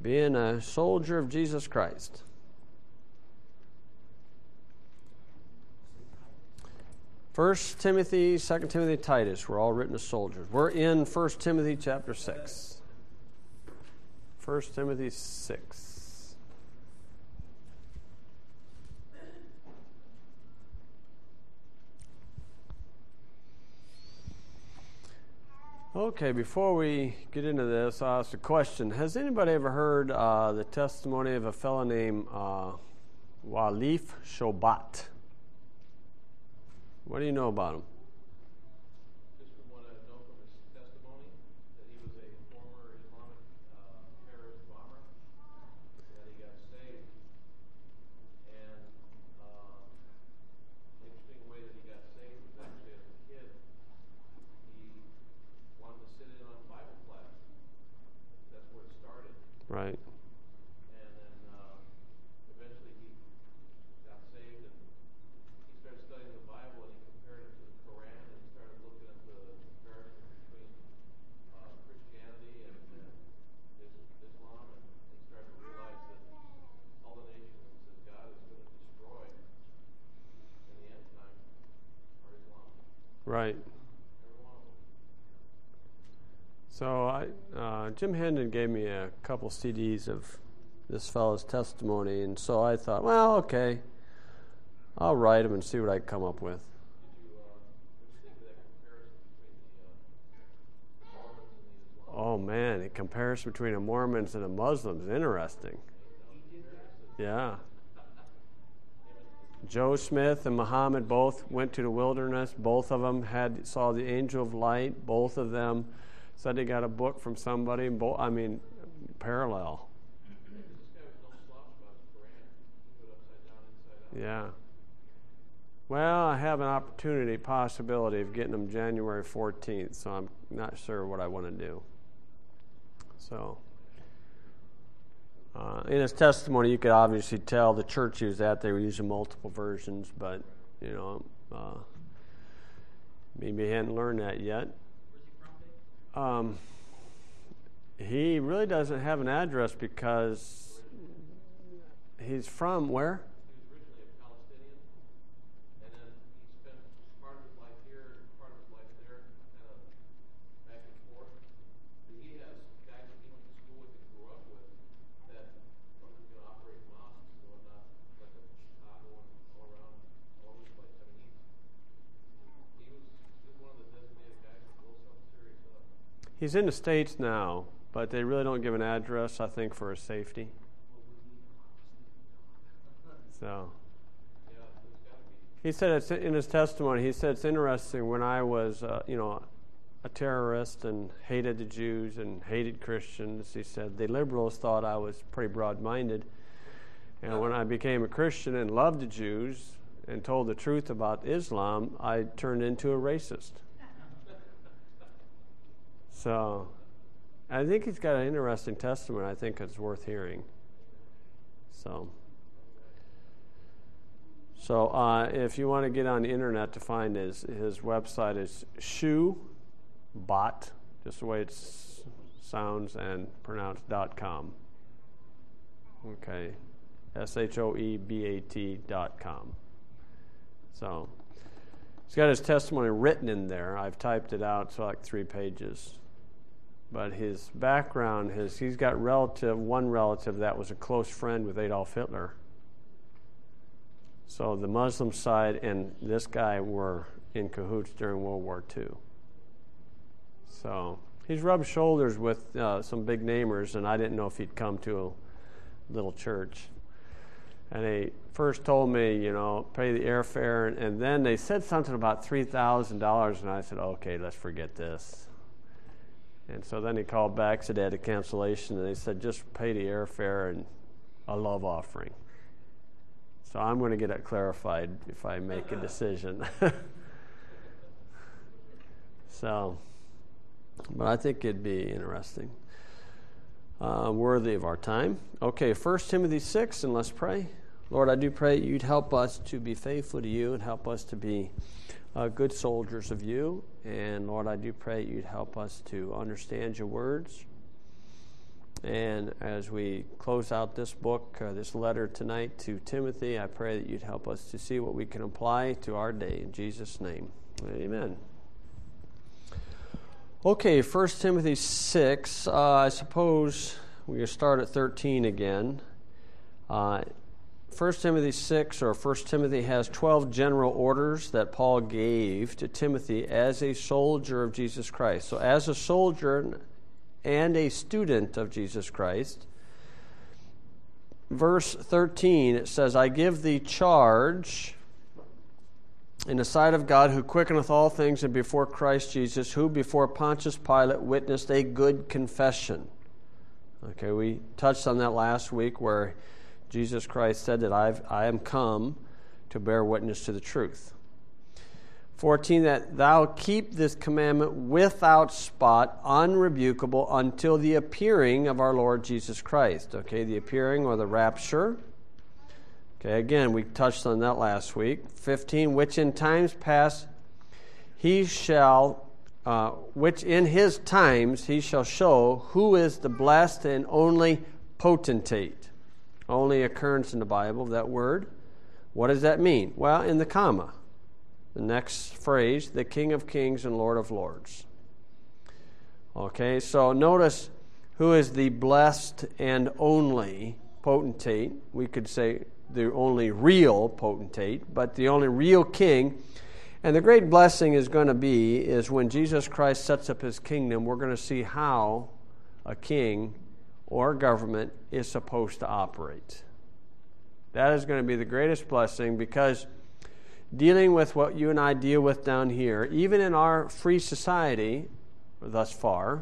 being a soldier of Jesus Christ. First Timothy, 2 Timothy, Titus, we're all written as soldiers. We're in 1 Timothy chapter 6. 1 Timothy 6. Okay, before we get into this, I'll ask a question. Has anybody ever heard the testimony of a fellow named Walif Shobat? What do you know about him? Just from what I know from his testimony, that he was a former Islamic terrorist bomber, that he got saved, and the interesting way that he got saved was actually as a kid. He wanted to sit in on Bible class. That's where it started. Right. And then eventually he got saved, and he started studying the Bible, and he compared it to the Quran, and he started looking at the comparison between Christianity and Islam, and he started to realize that all the nations that God is going to destroy in the end time are Islam. Right. Every one of them. So Jim Hendon gave me a couple CDs of this fellow's testimony, and so I thought, well, okay, I'll write them and see what I can come up with. What do you think of that comparison between the Mormons and the Islam? Oh, man, the comparison between the Mormons and the Muslims is interesting. Yeah. Joe Smith and Muhammad both went to the wilderness. Both of them saw the angel of light. Both of them said they got a book from somebody. Parallel. This guy was no slouch about his Quran. He put it upside down, inside out. Yeah. Well, I have an possibility of getting them January 14th, so I'm not sure what I want to do. So, in his testimony, you could obviously tell the church he was at, they were using multiple versions, but, maybe he hadn't learned that yet. He really doesn't have an address because he's from where? He was originally a Palestinian, and then he spent part of his life here, part of his life there, kind of back and forth. But he has guys that he went to school with and grew up with that operate mosques and whatnot, like in Chicago and all around, all over the place. I mean, he was one of the designated guys that blows something serious up. He's in the States now, but they really don't give an address, I think, for his safety. So, Yeah, there's got to be. he said it's in his testimony. He said it's interesting when I was, a terrorist and hated the Jews and hated Christians. He said the liberals thought I was pretty broad-minded, and when I became a Christian and loved the Jews and told the truth about Islam, I turned into a racist. So, I think he's got an interesting testimony. I think it's worth hearing. So, if you want to get on the internet to find his website is Shoebat, just the way it sounds and pronounced .com. Okay, SHOEBAT.com. So, he's got his testimony written in there. I've typed it out, so like 3 pages. But his background, he's got one relative that was a close friend with Adolf Hitler. So the Muslim side and this guy were in cahoots during World War II. So he's rubbed shoulders with some big namers, and I didn't know if he'd come to a little church. And they first told me, pay the airfare, and then they said something about $3,000, and I said, okay, let's forget this. And so then he called back, said they had a cancellation, and they said, just pay the airfare and a love offering. So I'm going to get it clarified if I make a decision. But I think it'd be interesting. Worthy of our time. Okay, 1 Timothy 6, and let's pray. Lord, I do pray you'd help us to be faithful to you and help us to be good soldiers of you. And Lord, I do pray you'd help us to understand your words And as we close out this book, this letter tonight to Timothy, I pray that you'd help us to see what we can apply to our day. In Jesus' name, amen. Okay, 1 Timothy 6. I suppose we can start at 13 again. 1 Timothy 6, or 1 Timothy, has 12 general orders that Paul gave to Timothy as a soldier of Jesus Christ. So as a soldier and a student of Jesus Christ, verse 13, it says, I give thee charge in the sight of God, who quickeneth all things, and before Christ Jesus, who before Pontius Pilate witnessed a good confession. Okay, we touched on that last week, where Jesus Christ said that I am come to bear witness to the truth. 14, that thou keep this commandment without spot, unrebukable, until the appearing of our Lord Jesus Christ. Okay, the appearing or the rapture. Okay, again, we touched on that last week. 15, which in times past he shall, which in his times he shall show who is the blessed and only potentate. Only occurrence in the Bible, that word. What does that mean? Well, in the comma. The next phrase, the King of Kings and Lord of Lords. Okay, so notice who is the blessed and only potentate. We could say the only real potentate, but the only real king. And the great blessing is going to be is when Jesus Christ sets up his kingdom, we're going to see how a king or government is supposed to operate. That is going to be the greatest blessing, because dealing with what you and I deal with down here, even in our free society thus far,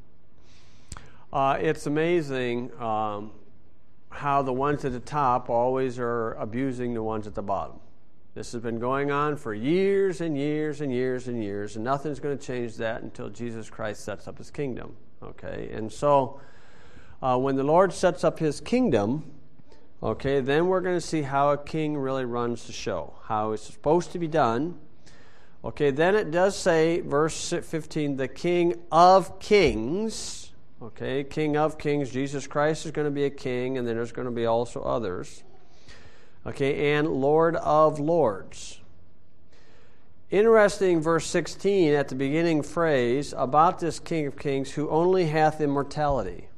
it's amazing how the ones at the top always are abusing the ones at the bottom. This has been going on for years and years and years and years, and nothing's going to change that until Jesus Christ sets up his kingdom. Okay, and so when the Lord sets up his kingdom, okay, then we're going to see how a king really runs the show, how it's supposed to be done. Okay, then it does say, verse 15, the King of Kings. Okay, King of Kings, Jesus Christ is going to be a king, and then there's going to be also others. Okay, and Lord of Lords. Interesting, verse 16, at the beginning phrase, about this King of Kings, who only hath immortality.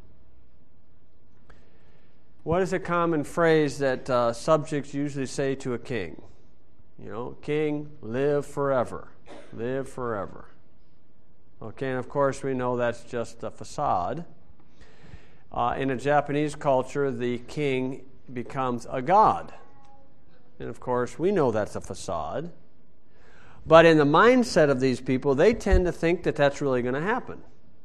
What is a common phrase that subjects usually say to a king? You know, king, live forever. Live forever. Okay, and of course we know that's just a facade. In a Japanese culture, the king becomes a god. And of course we know that's a facade. But in the mindset of these people, they tend to think that that's really going to happen.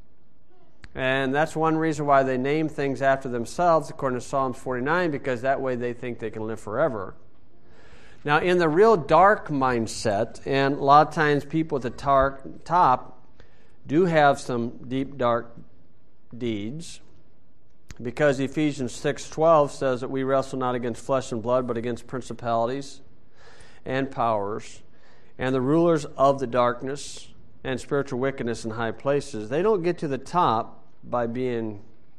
And that's one reason why they name things after themselves, according to Psalms 49, because that way they think they can live forever. Now, in the real dark mindset, and a lot of times people at the top do have some deep, dark deeds, because Ephesians 6:12 says that we wrestle not against flesh and blood, but against principalities and powers and the rulers of the darkness and spiritual wickedness in high places. They don't get to the top by being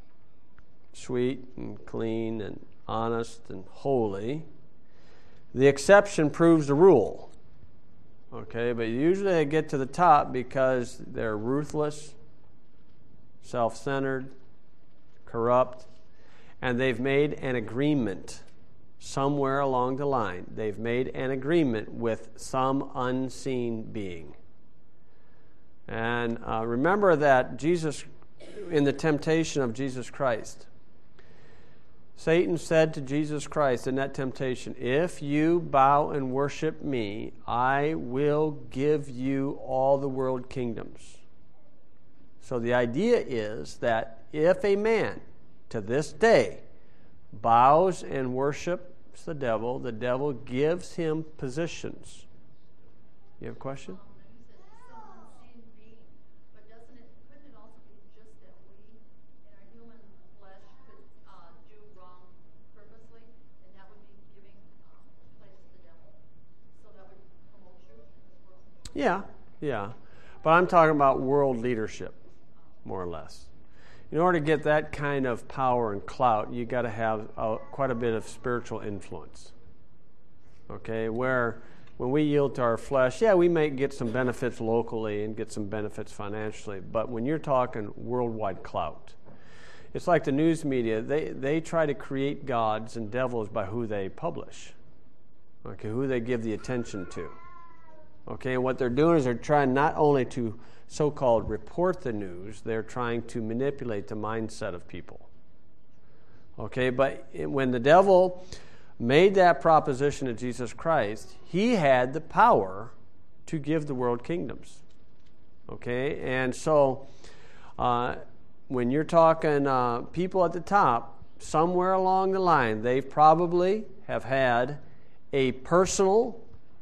sweet and clean and honest and holy. The exception proves the rule. Okay, but usually they get to the top because they're ruthless, self-centered, corrupt, and they've made an agreement somewhere along the line. They've made an agreement with some unseen being. And remember that Jesus, in the temptation of Jesus Christ, Satan said to Jesus Christ in that temptation, if you bow and worship me, I will give you all the world kingdoms. So the idea is that if a man to this day bows and worships the devil gives him positions. You have a question? Yeah. But I'm talking about world leadership, more or less. in order to get that kind of power and clout, you got to have quite a bit of spiritual influence. Okay, where when we yield to our flesh, yeah, we may get some benefits locally and get some benefits financially, but when you're talking worldwide clout, it's like the news media. They try to create gods and devils by who they publish, okay, who they give the attention to. Okay, and what they're doing is they're trying not only to so-called report the news, they're trying to manipulate the mindset of people. Okay, but when the devil made that proposition to Jesus Christ, he had the power to give the world kingdoms. Okay, and so when you're talking people at the top, somewhere along the line, they probably have had a personal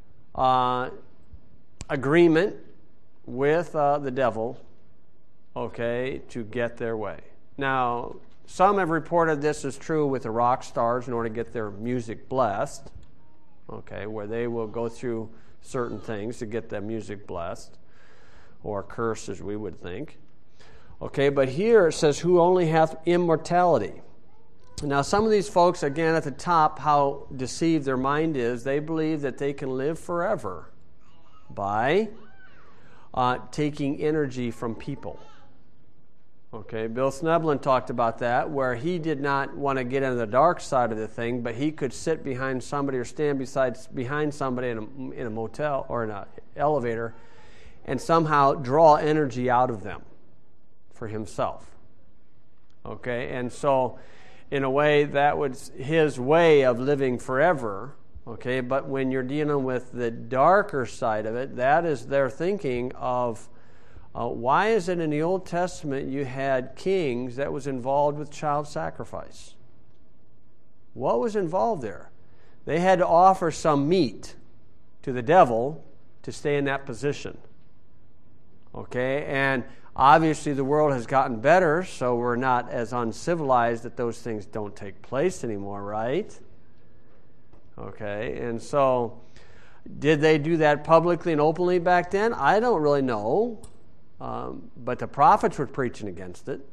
agreement with the devil, okay, to get their way. Now, some have reported this is true with the rock stars in order to get their music blessed, okay, where they will go through certain things to get their music blessed, or cursed as we would think. Okay, but here it says, who only hath immortality. Now, some of these folks, again, at the top, how deceived their mind is, they believe that they can live forever by taking energy from people. Okay, Bill Sneblin talked about that, where he did not want to get into the dark side of the thing, but he could sit behind somebody or stand behind somebody in a motel or in an elevator and somehow draw energy out of them for himself. Okay, and so in a way that was his way of living forever. Okay, but when you're dealing with the darker side of it, that is their thinking of why is it in the Old Testament you had kings that was involved with child sacrifice? What was involved there? They had to offer some meat to the devil to stay in that position. Okay, and obviously the world has gotten better, so we're not as uncivilized that those things don't take place anymore, right? Okay, and so did they do that publicly and openly back then? I don't really know, but the prophets were preaching against it.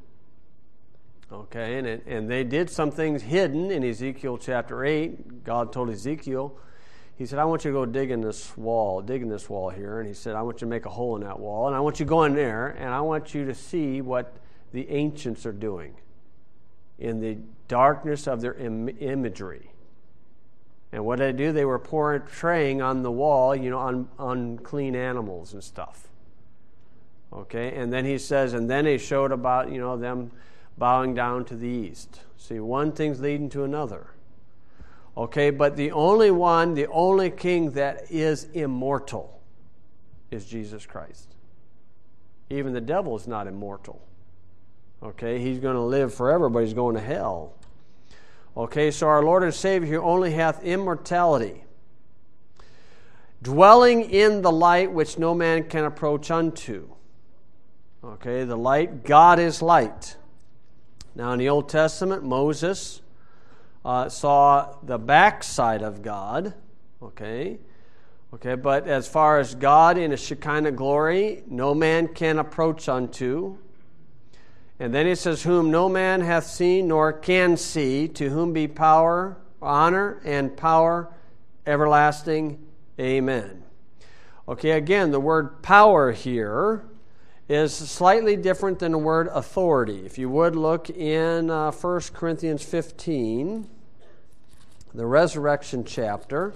Okay, and they did some things hidden in Ezekiel chapter 8. God told Ezekiel, he said, I want you to go dig in this wall here. And he said, I want you to make a hole in that wall. And I want you to go in there, and I want you to see what the ancients are doing in the darkness of their imagery. And what did they do? They were portraying on the wall, on unclean animals and stuff. Okay, and then he says, and then he showed about, them bowing down to the east. See, one thing's leading to another. Okay, but the only king that is immortal is Jesus Christ. Even the devil is not immortal. Okay, he's going to live forever, but he's going to hell. Okay, so our Lord and Savior who only hath immortality, dwelling in the light which no man can approach unto. Okay, the light, God is light. Now in the Old Testament, Moses saw the backside of God. Okay, but as far as God in His Shekinah glory, no man can approach unto. And then he says, whom no man hath seen nor can see, to whom be power, honor, and power everlasting. Amen. Okay, again, the word power here is slightly different than the word authority. If you would look in 1 Corinthians 15, the resurrection chapter.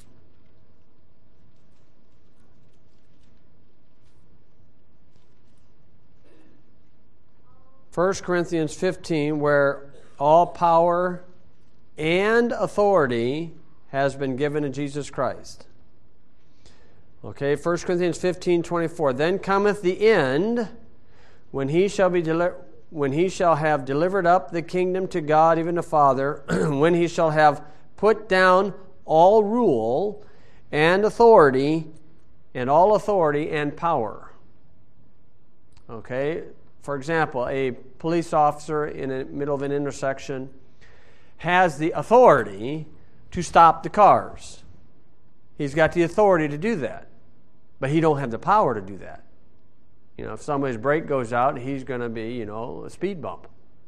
1 Corinthians 15, where all power and authority has been given to Jesus Christ. Okay, 1 Corinthians 15:24. Then cometh the end, when he shall have delivered up the kingdom to God, even the Father, when he shall have put down all rule and authority, and power. Okay. For example, a police officer in the middle of an intersection has the authority to stop the cars. He's got the authority to do that, but he don't have the power to do that. If somebody's brake goes out, he's going to be, a speed bump.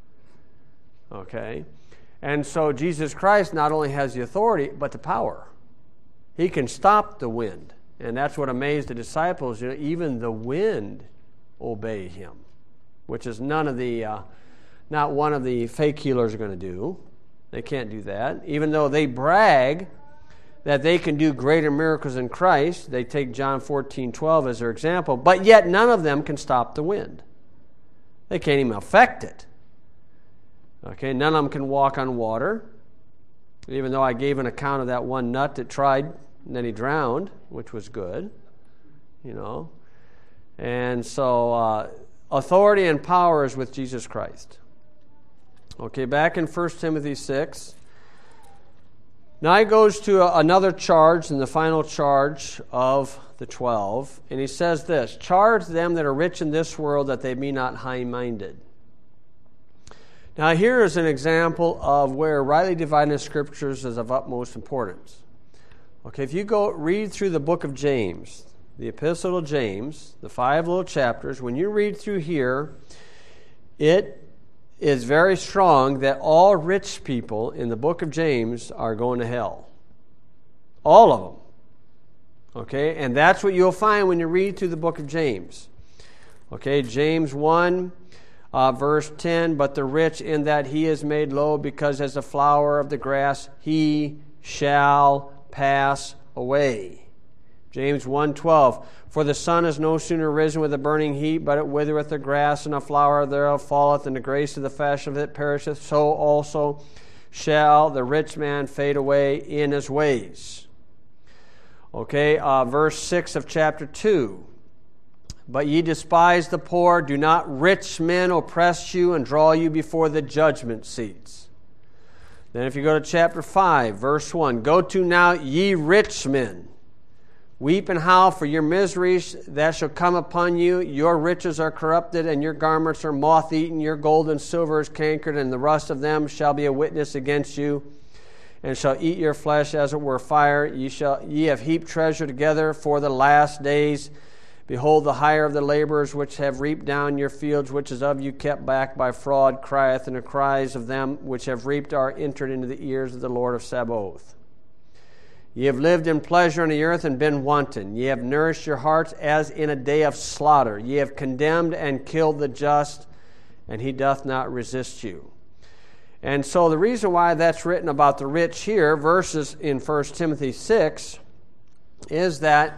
Okay? And so Jesus Christ not only has the authority, but the power. He can stop the wind. And that's what amazed the disciples. Even the wind obey him, which is not one of the fake healers are going to do. They can't do that. Even though they brag that they can do greater miracles in Christ, they take John 14:12 as their example, but yet none of them can stop the wind. They can't even affect it. Okay, none of them can walk on water, even though I gave an account of that one nut that tried, and then he drowned, which was good, And so authority and power is with Jesus Christ. Okay, back in 1 Timothy 6. Now he goes to another charge, and the final charge of the 12, and he says this: charge them that are rich in this world that they be not high-minded. Now here is an example of where rightly dividing the Scriptures is of utmost importance. Okay, if you go read through the book of James, the Epistle of James, the 5 little chapters, when you read through here, it is very strong that all rich people in the book of James are going to hell. All of them. Okay, and that's what you'll find when you read through the book of James. Okay, James 1, verse 10, but the rich in that he is made low, because as the flower of the grass he shall pass away. James 1:12, for the sun is no sooner risen with a burning heat, but it withereth the grass, and the flower thereof falleth, and the grace of the fashion of it perisheth. So also shall the rich man fade away in his ways. Okay, verse 6 of chapter 2. But ye despise the poor, do not rich men oppress you and draw you before the judgment seats. Then if you go to chapter 5, verse 1, go to now, ye rich men, weep and howl for your miseries that shall come upon you. Your riches are corrupted, and your garments are moth-eaten. Your gold and silver is cankered, and the rust of them shall be a witness against you, and shall eat your flesh as it were fire. Ye have heaped treasure together for the last days. Behold, the hire of the laborers which have reaped down your fields, which is of you kept back by fraud, crieth, and the cries of them which have reaped are entered into the ears of the Lord of Sabaoth. Ye have lived in pleasure on the earth and been wanton. Ye have nourished your hearts as in a day of slaughter. Ye have condemned and killed the just, and he doth not resist you. And so the reason why that's written about the rich here, verses in 1 Timothy 6, is that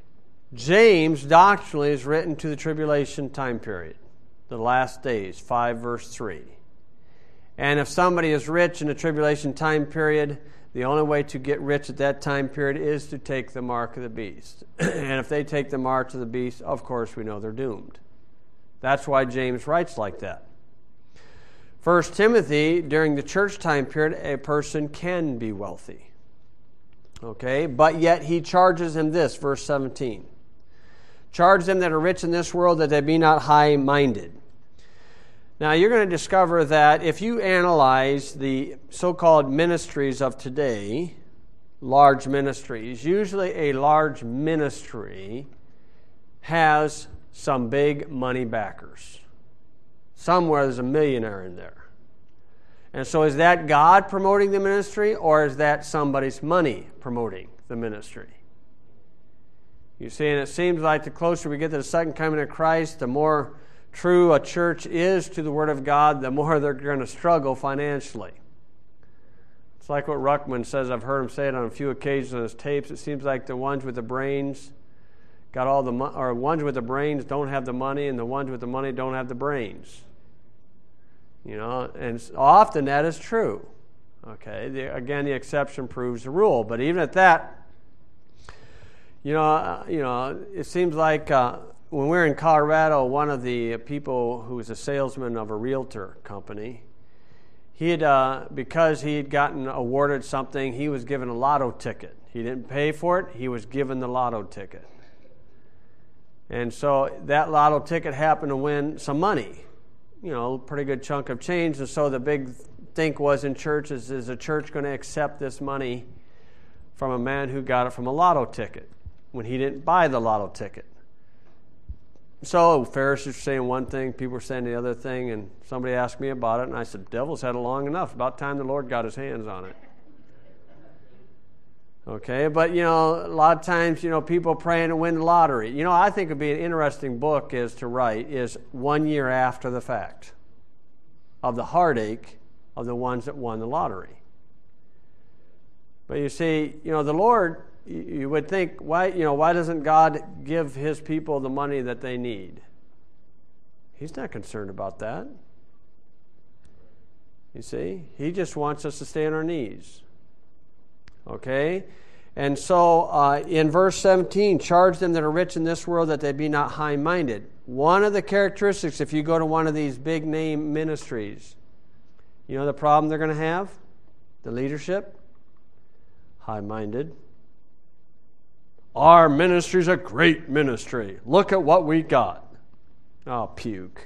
James doctrinally is written to the tribulation time period, the last days, 5 verse 3. And if somebody is rich in the tribulation time period, the only way to get rich at that time period is to take the mark of the beast. And if they take the mark of the beast, of course we know they're doomed. That's why James writes like that. 1 Timothy, during the church time period, a person can be wealthy. Okay, but yet he charges him this, verse 17. Charge them that are rich in this world that they be not high-minded. Now, you're going to discover that if you analyze the so-called ministries of today, large ministries, usually a large ministry has some big money backers. Somewhere there's a millionaire in there. And so is that God promoting the ministry, or is that somebody's money promoting the ministry? You see, and it seems like the closer we get to the second coming of Christ, the more true a church is to the Word of God, the more they're going to struggle financially. It's like what Ruckman says. I've heard him say it on a few occasions on his tapes. It seems like the ones with the brains got all the or ones with the brains don't have the money, and the ones with the money don't have the brains. And often that is true. Okay, again, the exception proves the rule. But even at that, it seems like when we were in Colorado, one of the people who was a salesman of a realtor company, because he had gotten awarded something, he was given a lotto ticket. He didn't pay for it; he was given the lotto ticket. And so that lotto ticket happened to win some money, a pretty good chunk of change. And so the big think was in churches, is the church going to accept this money from a man who got it from a lotto ticket when he didn't buy the lotto ticket? So Pharisees were saying one thing, people were saying the other thing, and somebody asked me about it, and I said, devil's had it long enough. About time the Lord got his hands on it. Okay, but, a lot of times, people praying to win the lottery. I think it would be an interesting book to write is 1 year after the fact of the heartache of the ones that won the lottery. But you see, the Lord, you would think, why doesn't God give his people the money that they need? He's not concerned about that. You see, he just wants us to stay on our knees. Okay? And so in verse 17, charge them that are rich in this world that they be not high-minded. One of the characteristics, if you go to one of these big name ministries, the problem they're going to have? The leadership? High-minded. Our ministry's a great ministry. Look at what we got. Oh, puke.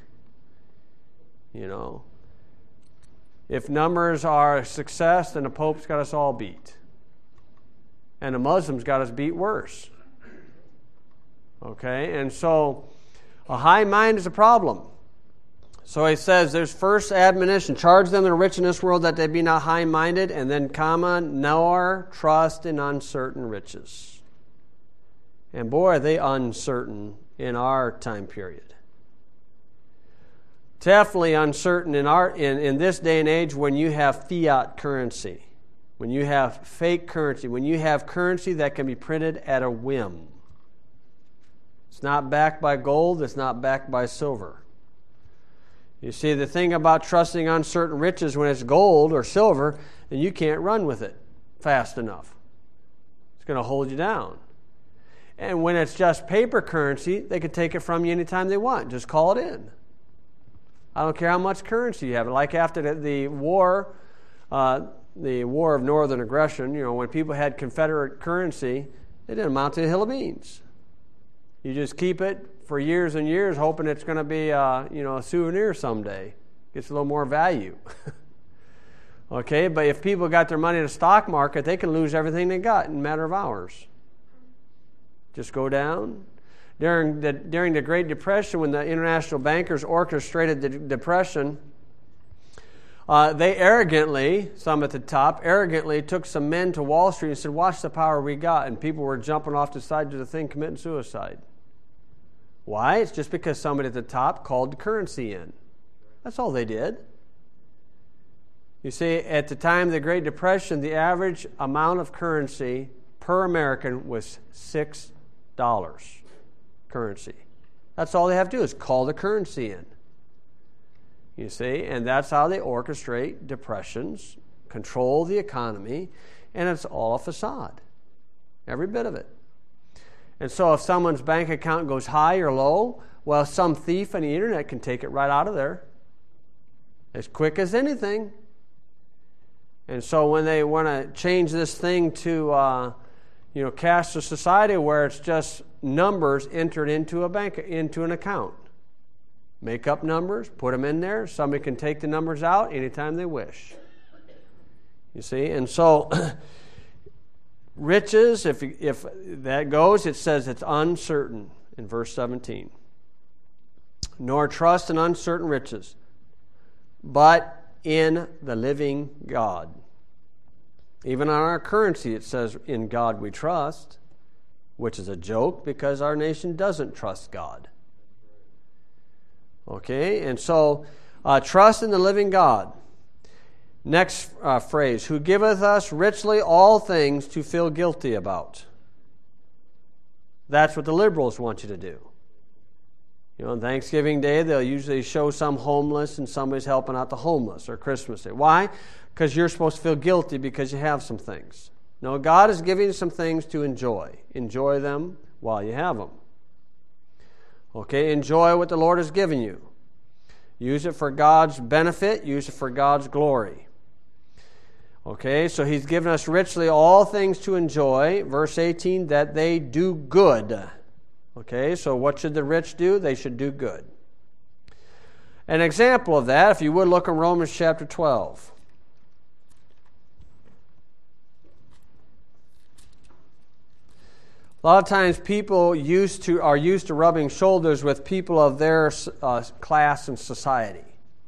If numbers are a success, then the Pope's got us all beat. And the Muslims got us beat worse. Okay? And so a high mind is a problem. So he says there's first admonition, charge them that are rich in this world that they be not high-minded, and then comma, nor trust in uncertain riches. And boy, are they uncertain in our time period. Definitely uncertain in this day and age when you have fiat currency, when you have fake currency, when you have currency that can be printed at a whim. It's not backed by gold, it's not backed by silver. You see, the thing about trusting uncertain riches when it's gold or silver, then you can't run with it fast enough. It's going to hold you down. And when it's just paper currency, they can take it from you anytime they want. Just call it in. I don't care how much currency you have. Like after the war of northern aggression, when people had Confederate currency, it didn't amount to a hill of beans. You just keep it for years and years, hoping it's going to be a souvenir someday. Gets a little more value. Okay, but if people got their money in the stock market, they can lose everything they got in a matter of hours. Just go down. During the Great Depression, when the international bankers orchestrated the Depression, they arrogantly, some at the top, took some men to Wall Street and said, watch the power we got. And people were jumping off the side of the thing committing suicide. Why? It's just because somebody at the top called the currency in. That's all they did. You see, at the time of the Great Depression, the average amount of currency per American was $6 currency. That's all they have to do is call the currency in. You see, and that's how they orchestrate depressions, control the economy, and it's all a facade. Every bit of it. And so if someone's bank account goes high or low, well, some thief on the internet can take it right out of there as quick as anything. And so when they want to change this thing to cashless society where it's just numbers entered into an account. Make up numbers, put them in there. Somebody can take the numbers out anytime they wish. You see, and so riches, if that goes, it says it's uncertain in verse 17. Nor trust in uncertain riches, but in the living God. Even on our currency, it says, in God we trust, which is a joke because our nation doesn't trust God. Okay, and so trust in the living God. Next phrase, who giveth us richly all things to feel guilty about. That's what the liberals want you to do. On Thanksgiving Day, they'll usually show some homeless and somebody's helping out the homeless, or Christmas Day. Why? Because you're supposed to feel guilty because you have some things. No, God is giving you some things to enjoy. Enjoy them while you have them. Okay, enjoy what the Lord has given you. Use it for God's benefit. Use it for God's glory. Okay, so He's given us richly all things to enjoy. Verse 18, that they do good. Okay, so what should the rich do? They should do good. An example of that, if you would look in Romans chapter 12. A lot of times people are used to rubbing shoulders with people of their class and society.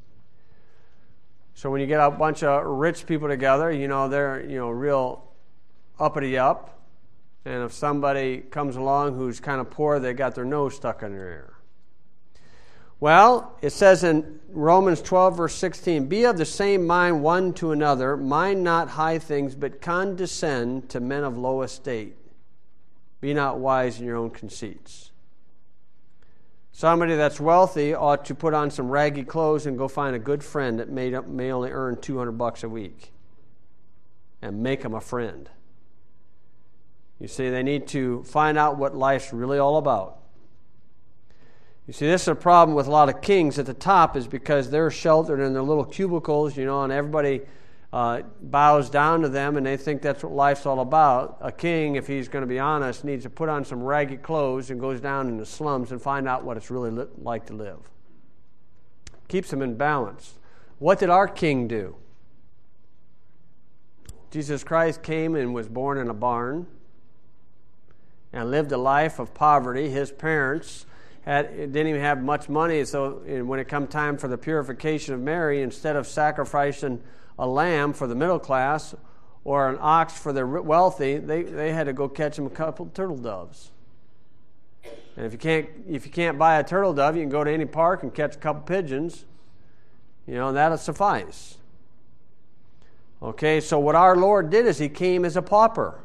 So when you get a bunch of rich people together, they're real uppity up. And if somebody comes along who's kind of poor, they got their nose stuck in their ear. Well, it says in Romans 12, verse 16, "Be of the same mind one to another, mind not high things, but condescend to men of low estate. Be not wise in your own conceits." Somebody that's wealthy ought to put on some raggy clothes and go find a good friend that may only earn $200 a week and make them a friend. You see, they need to find out what life's really all about. You see, this is a problem with a lot of kings at the top, is because they're sheltered in their little cubicles, and everybody bows down to them, and they think that's what life's all about. A king, if he's going to be honest, needs to put on some ragged clothes and goes down in the slums and find out what it's really like to live. Keeps them in balance. What did our king do? Jesus Christ came and was born in a barn and lived a life of poverty. His parents didn't even have much money, so when it come time for the purification of Mary, instead of sacrificing a lamb for the middle class or an ox for the wealthy, they had to go catch them a couple turtle doves. And if you can't buy a turtle dove, you can go to any park and catch a couple pigeons. That'll suffice. Okay, so what our Lord did is He came as a pauper.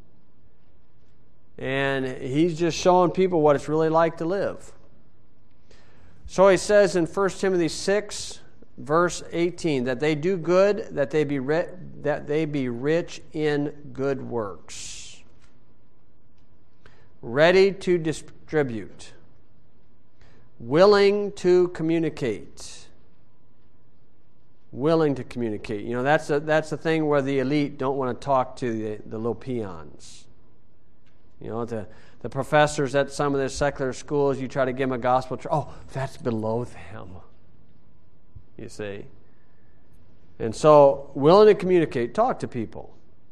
And He's just showing people what it's really like to live. So He says in 1 Timothy 6, verse 18, that they do good, that they be rich in good works, ready to distribute, willing to communicate. Willing to communicate. That's the thing where the elite don't want to talk to the little peons. The professors at some of the secular schools, you try to give them a gospel. That's below them. You see. And so, willing to communicate, talk to people.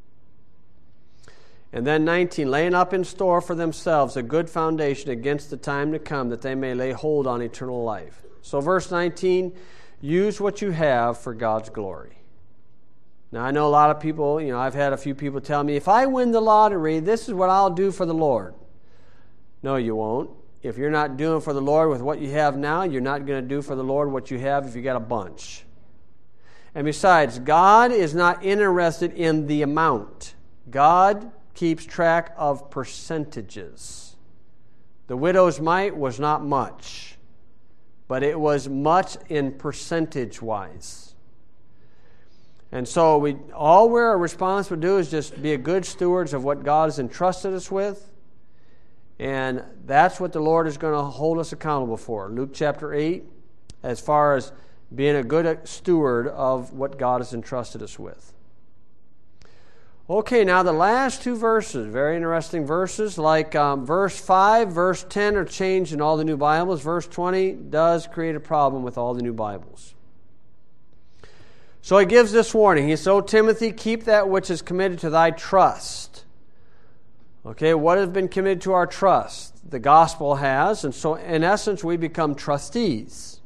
And then 19, laying up in store for themselves a good foundation against the time to come, that they may lay hold on eternal life. So verse 19, use what you have for God's glory. Now, I know a lot of people, I've had a few people tell me, if I win the lottery, this is what I'll do for the Lord. No, you won't. If you're not doing for the Lord with what you have now, you're not going to do for the Lord what you have if you got a bunch. And besides, God is not interested in the amount. God keeps track of percentages. The widow's mite was not much, but it was much in percentage-wise. And so all we're responsible to do is just be a good stewards of what God has entrusted us with. And that's what the Lord is going to hold us accountable for. Luke chapter 8, as far as being a good steward of what God has entrusted us with. Okay, now the last two verses, very interesting verses, like verse 5, verse 10 are changed in all the new Bibles. Verse 20 does create a problem with all the new Bibles. So he gives this warning. He says, "O Timothy, keep that which is committed to thy trust." Okay, what has been committed to our trust? The gospel has, and so in essence we become trustees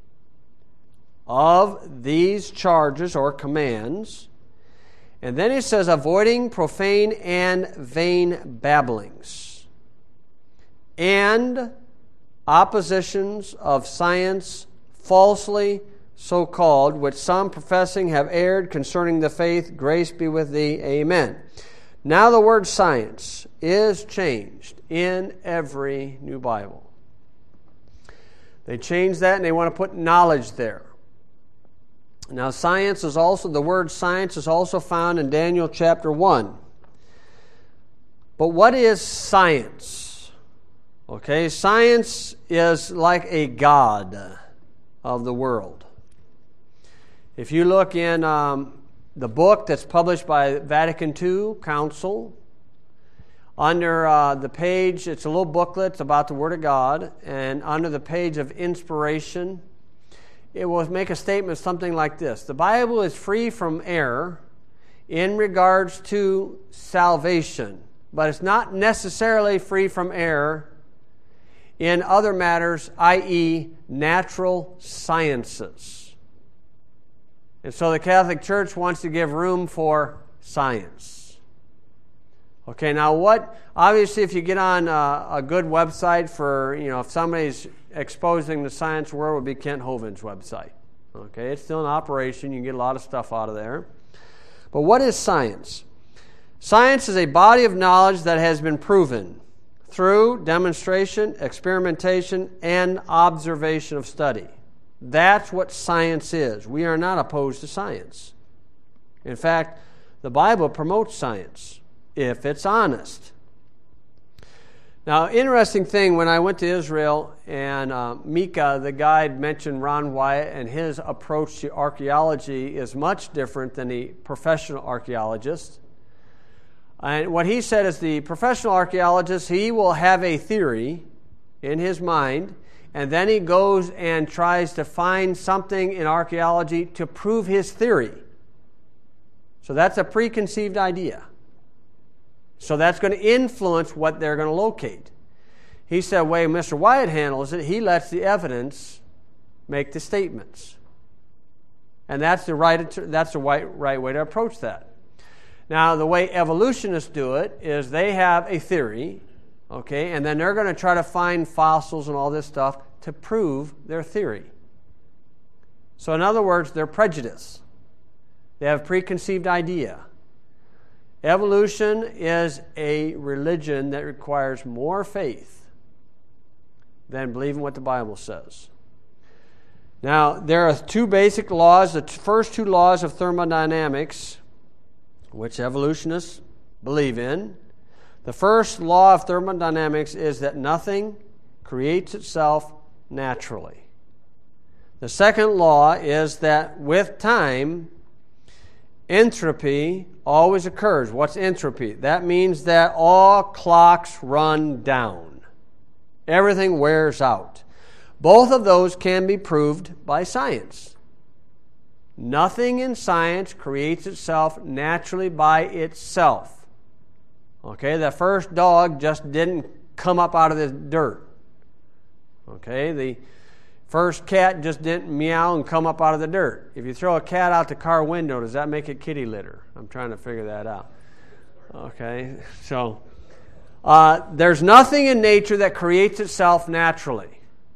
of these charges or commands. And then he says, avoiding profane and vain babblings, and oppositions of science, falsely so called, which some professing have erred concerning the faith. Grace be with thee. Amen. Now the word science is changed in every new Bible. They changed that and they want to put knowledge there. Now the word science is also found in Daniel chapter 1. But what is science? Okay, science is like a god of the world. If you look in the book that's published by Vatican II Council, under the page, it's a little booklet about the Word of God, and under the page of inspiration, it will make a statement something like this: the Bible is free from error in regards to salvation, but it's not necessarily free from error in other matters, i.e., natural sciences. And so the Catholic Church wants to give room for science. Okay, now obviously if you get on a good website for, if somebody's exposing the science world, would be Kent Hovind's website. Okay, it's still in operation. You can get a lot of stuff out of there. But what is science? Science is a body of knowledge that has been proven through demonstration, experimentation, and observation of study. That's what science is. We are not opposed to science. In fact, the Bible promotes science if it's honest. Now, interesting thing, when I went to Israel and Mika, the guide, mentioned Ron Wyatt, and his approach to archaeology is much different than the professional archaeologist. And what he said is the professional archaeologist, he will have a theory in his mind, and then he goes and tries to find something in archaeology to prove his theory. So that's a preconceived idea. So that's going to influence what they're going to locate. He said, the way Mr. Wyatt handles it, he lets the evidence make the statements. And that's the right way to approach that. Now, the way evolutionists do it is they have a theory, okay, and then they're going to try to find fossils and all this stuff to prove their theory. So in other words, they're prejudiced. They have a preconceived idea. Evolution is a religion that requires more faith than believing what the Bible says. Now, there are two basic laws, the first two laws of thermodynamics, which evolutionists believe in. The first law of thermodynamics is that nothing creates itself naturally. The second law is that with time, entropy always occurs. What's entropy? That means that all clocks run down. Everything wears out. Both of those can be proved by science. Nothing in science creates itself naturally by itself. Okay, the first dog just didn't come up out of the dirt. Okay, the first cat just didn't meow and come up out of the dirt. If you throw a cat out the car window, does that make it kitty litter? I'm trying to figure that out. Okay, so there's nothing in nature that creates itself naturally.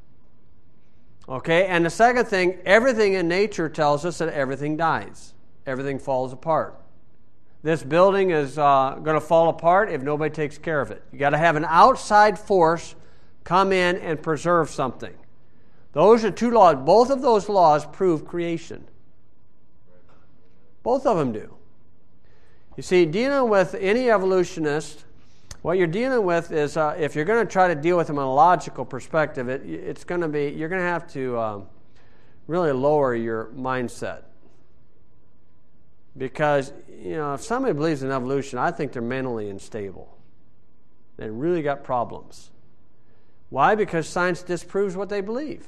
Okay, and the second thing, everything in nature tells us that everything dies. Everything falls apart. This building is going to fall apart if nobody takes care of it. You got to have an outside force come in and preserve something. Those are two laws. Both of those laws prove creation. Both of them do. You see, dealing with any evolutionist, what you're dealing with is if you're going to try to deal with them in a logical perspective, you're going to have to really lower your mindset. Because, if somebody believes in evolution, I think they're mentally unstable. They really got problems. Why? Because science disproves what they believe.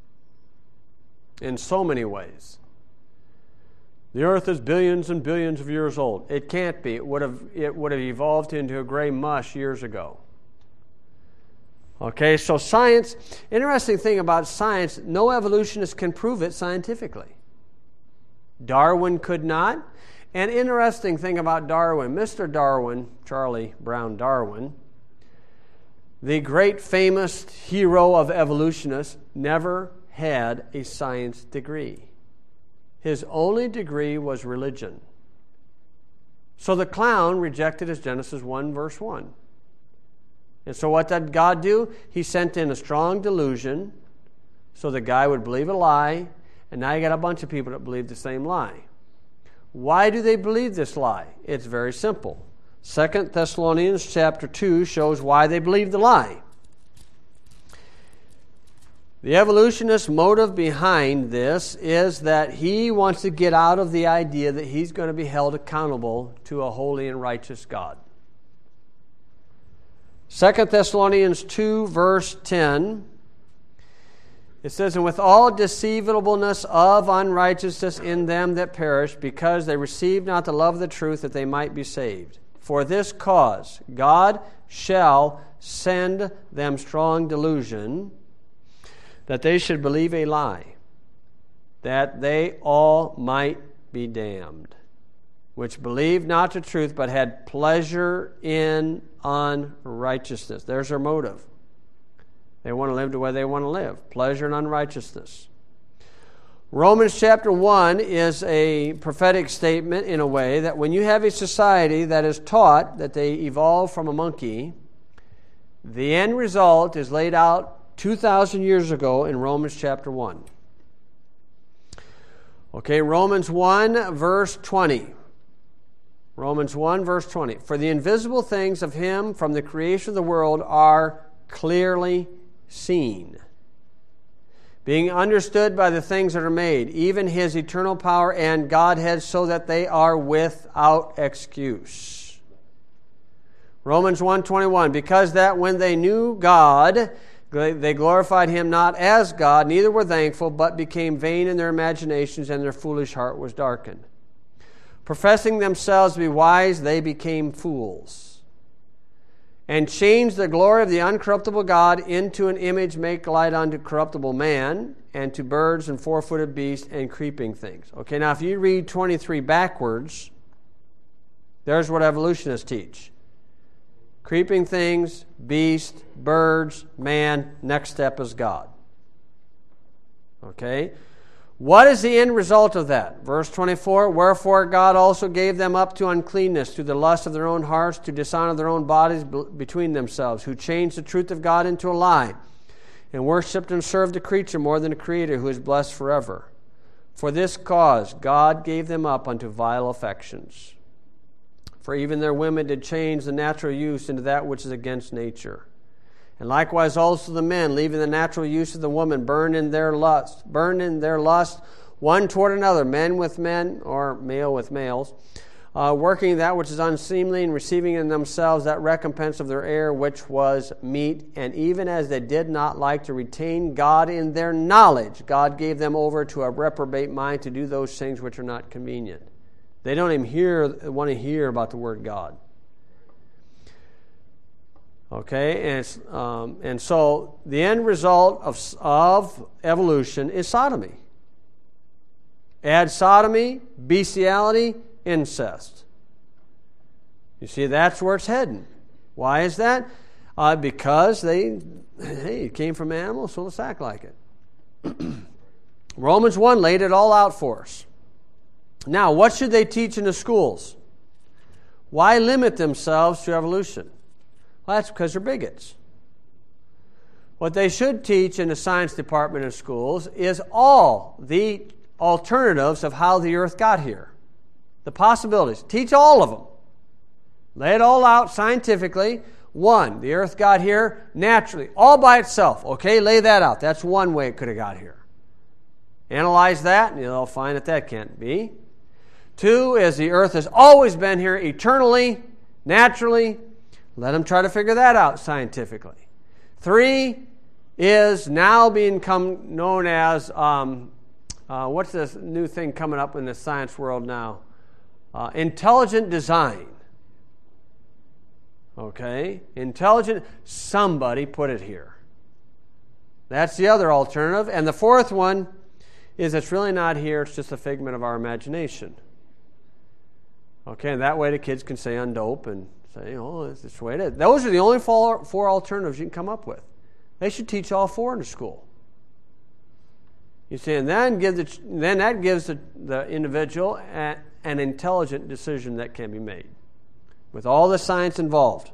In so many ways. The earth is billions and billions of years old. It can't be. It would have evolved into a gray mush years ago. Okay, so science, interesting thing about science, no evolutionist can prove it scientifically. Darwin could not. And interesting thing about Darwin, Mr. Darwin, Charlie Brown Darwin, the great famous hero of evolutionists, never had a science degree. His only degree was religion. So the clown rejected his Genesis 1 verse 1. And so what did God do? He sent in a strong delusion so the guy would believe a lie, and now you got a bunch of people that believe the same lie. Why do they believe this lie? It's very simple. 2 Thessalonians chapter 2 shows why they believe the lie. The evolutionist motive behind this is that he wants to get out of the idea that he's going to be held accountable to a holy and righteous God. 2 Thessalonians 2 verse 10, it says, "And with all deceivableness of unrighteousness in them that perish, because they received not the love of the truth that they might be saved. For this cause God shall send them strong delusion, that they should believe a lie, that they all might be damned, which believed not the truth, but had pleasure in unrighteousness. There's their motive. They want to live the way they want to live. Pleasure in unrighteousness. Romans chapter 1 is a prophetic statement in a way that when you have a society that is taught that they evolved from a monkey, the end result is laid out 2,000 years ago in Romans chapter 1. Okay, Romans 1 verse 20. Romans 1 verse 20. For the invisible things of Him from the creation of the world are clearly seen, being understood by the things that are made, even His eternal power and Godhead, so that they are without excuse. Romans 1:21, because that when they knew God, they glorified Him not as God, neither were thankful, but became vain in their imaginations, and their foolish heart was darkened. Professing themselves to be wise, they became fools, and changed the glory of the uncorruptible God into an image make like unto corruptible man, and to birds and four-footed beasts and creeping things. Okay, now if you read 23 backwards, there's what evolutionists teach. Creeping things, beast, birds, man, next step is God. Okay? What is the end result of that? Verse 24, wherefore God also gave them up to uncleanness, to the lust of their own hearts, to dishonor their own bodies between themselves, who changed the truth of God into a lie, and worshipped and served the creature more than the Creator, who is blessed forever. For this cause God gave them up unto vile affections. For even their women did change the natural use into that which is against nature. And likewise also the men, leaving the natural use of the woman, burned in their lust, one toward another, men with men, or male with males, working that which is unseemly, and receiving in themselves that recompense of their error, which was meat. And even as they did not like to retain God in their knowledge, God gave them over to a reprobate mind to do those things which are not convenient. They don't even want to hear about the Word God. Okay, and so the end result of evolution is sodomy. Add sodomy, bestiality, incest. You see, that's where it's heading. Why is that? Because it came from animals, so let's act like it. Romans 1 laid it all out for us. Now, what should they teach in the schools? Why limit themselves to evolution? Well, that's because they're bigots. What they should teach in the science department in schools is all the alternatives of how the earth got here. The possibilities. Teach all of them. Lay it all out scientifically. One, the earth got here naturally, all by itself. Okay, lay that out. That's one way it could have got here. Analyze that, and you'll find that can't be. Two is the earth has always been here eternally, naturally. Let them try to figure that out scientifically. Three is now become known as, what's this new thing coming up in the science world now? Intelligent design. Okay? Intelligent, somebody put it here. That's the other alternative. And the fourth one is it's really not here, it's just a figment of our imagination. Okay, and that way the kids can say undope and say, oh, this is the way it is. Those are the only four alternatives you can come up with. They should teach all four in the school. You see, and then that gives the individual an intelligent decision that can be made with all the science involved.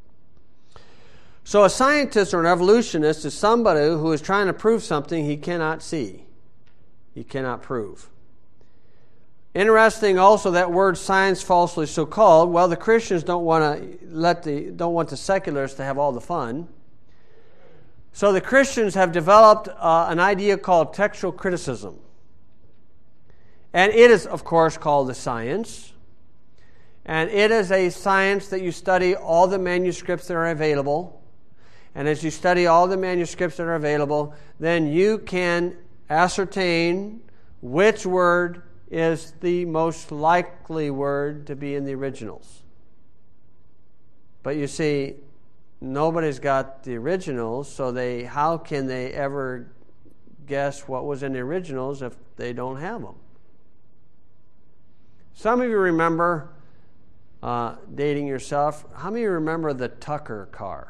So a scientist or an evolutionist is somebody who is trying to prove something he cannot see. He cannot prove. Interesting also that word science falsely so called. Well, the Christians don't want the secularists to have all the fun. So the Christians have developed an idea called textual criticism. And it is, of course, called the science. And it is a science that you study all the manuscripts that are available. And as you study all the manuscripts that are available, then you can ascertain which word is the most likely word to be in the originals. But you see, nobody's got the originals, so how can they ever guess what was in the originals if they don't have them? Some of you remember dating yourself. How many of you remember the Tucker car?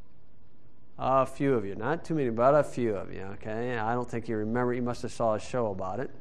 A few of you. Not too many, but a few of you, okay? I don't think you remember. You must have saw a show about it.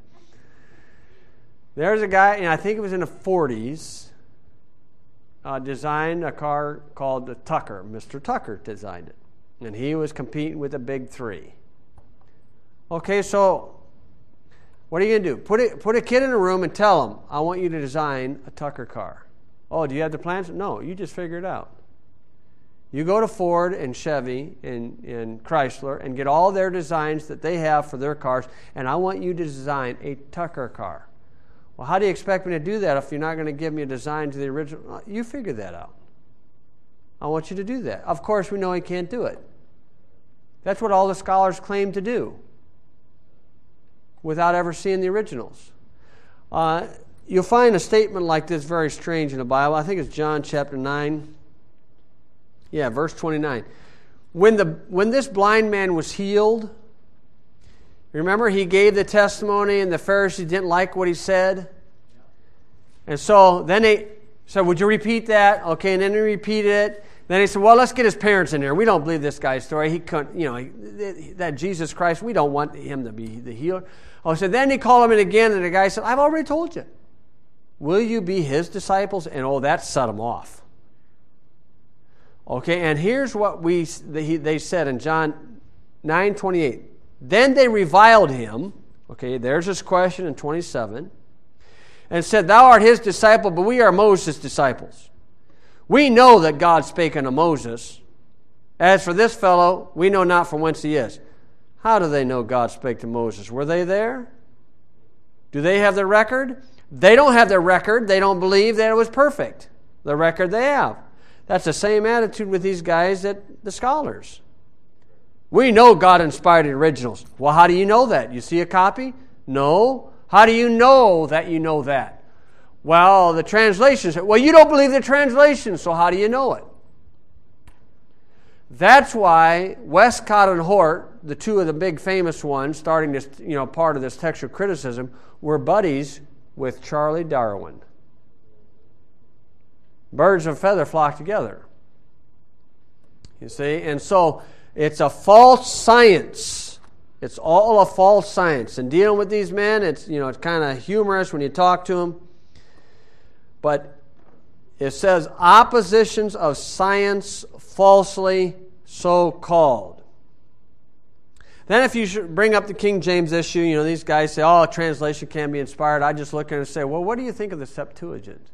There's a guy, and I think it was in the 40s, designed a car called the Tucker. Mr. Tucker designed it. And he was competing with the big three. Okay, so what are you going to do? Put a kid in a room and tell him, I want you to design a Tucker car. Oh, do you have the plans? No, you just figure it out. You go to Ford and Chevy and Chrysler and get all their designs that they have for their cars, and I want you to design a Tucker car. Well, how do you expect me to do that if you're not going to give me a design to the original? You figure that out. I want you to do that. Of course, we know he can't do it. That's what all the scholars claim to do without ever seeing the originals. You'll find a statement like this very strange in the Bible. I think it's John chapter 9. Yeah, verse 29. When this blind man was healed, remember he gave the testimony and the Pharisees didn't like what he said? And so then they said, would you repeat that? Okay, and then he repeated it. Then he said, well, let's get his parents in here. We don't believe this guy's story. He couldn't, that Jesus Christ, we don't want him to be the healer. Oh, so then he called him in again, and the guy said, I've already told you. Will you be his disciples? And that set him off. Okay, and here's what they said in John 9:28. Then they reviled him. Okay, there's his question in 27. And said, thou art his disciple, but we are Moses' disciples. We know that God spake unto Moses. As for this fellow, we know not from whence he is. How do they know God spake to Moses? Were they there? Do they have their record? They don't have their record. They don't believe that it was perfect. The record they have. That's the same attitude with these guys that the scholars. We know God inspired the originals. Well, how do you know that? You see a copy? No. How do you know that you know that? Well, the translations. Well, you don't believe the translations, so how do you know it? That's why Westcott and Hort, the two of the big famous ones, starting this, part of this textual criticism, were buddies with Charlie Darwin. Birds of a feather flock together. You see? And so it's a false science. It's all a false science. And dealing with these men, it's kind of humorous when you talk to them. But it says oppositions of science falsely so called. Then if you bring up the King James issue, these guys say, a translation can be inspired. I just look at it and say, well, what do you think of the Septuagint?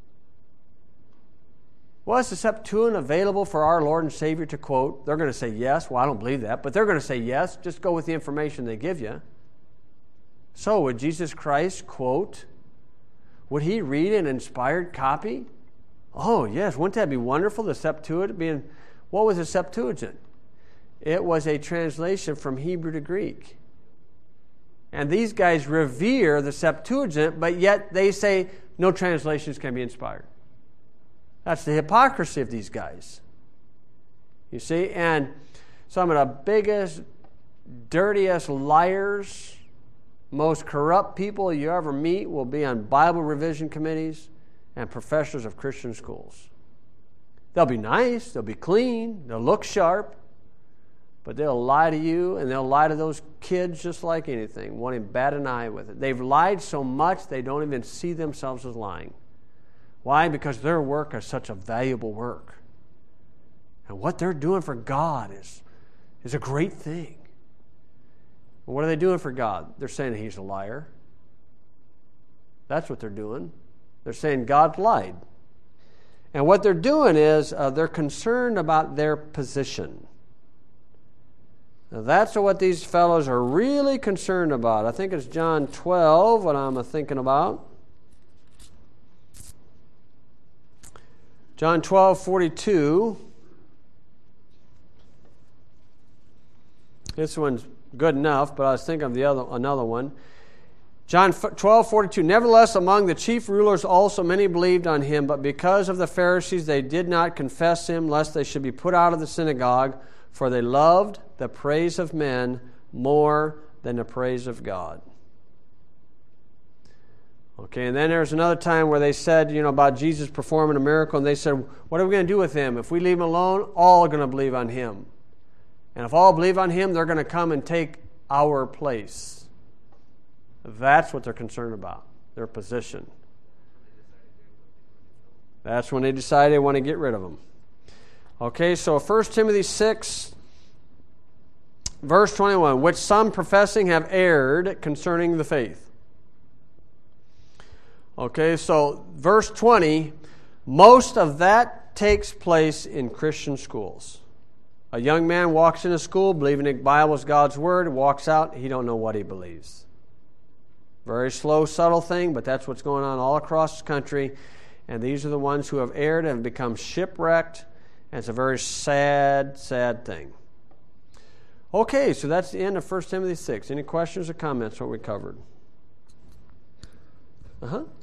Well, is the Septuagint available for our Lord and Savior to quote? They're going to say yes. Well, I don't believe that. But they're going to say yes. Just go with the information they give you. So would Jesus Christ quote? Would he read an inspired copy? Oh, yes. Wouldn't that be wonderful? The Septuagint what was the Septuagint? It was a translation from Hebrew to Greek. And these guys revere the Septuagint, but yet they say no translations can be inspired. That's the hypocrisy of these guys. You see? And some of the biggest, dirtiest liars, most corrupt people you ever meet will be on Bible revision committees and professors of Christian schools. They'll be nice, they'll be clean, they'll look sharp, but they'll lie to you and they'll lie to those kids just like anything, wanting to bat an eye with it. They've lied so much they don't even see themselves as lying. Why? Because their work is such a valuable work. And what they're doing for God is a great thing. And what are they doing for God? They're saying that he's a liar. That's what they're doing. They're saying God lied. And what they're doing is they're concerned about their position. Now that's what these fellows are really concerned about. I think it's John 12 what I'm thinking about. John 12:42. This one's good enough, but I was thinking of another one. John 12:42, nevertheless, among the chief rulers also many believed on him, but because of the Pharisees they did not confess him, lest they should be put out of the synagogue, for they loved the praise of men more than the praise of God. Okay, and then there's another time where they said, about Jesus performing a miracle, and they said, what are we going to do with him? If we leave him alone, all are going to believe on him. And if all believe on him, they're going to come and take our place. That's what they're concerned about, their position. That's when they decide they want to get rid of them. Okay, so 1 Timothy 6, verse 21, which some professing have erred concerning the faith. Okay, so verse 20, most of that takes place in Christian schools. A young man walks into school believing the Bible is God's Word, walks out, he don't know what he believes. Very slow, subtle thing, but that's what's going on all across the country. And these are the ones who have erred and have become shipwrecked. And it's a very sad, sad thing. Okay, so that's the end of 1 Timothy 6. Any questions or comments on what we covered?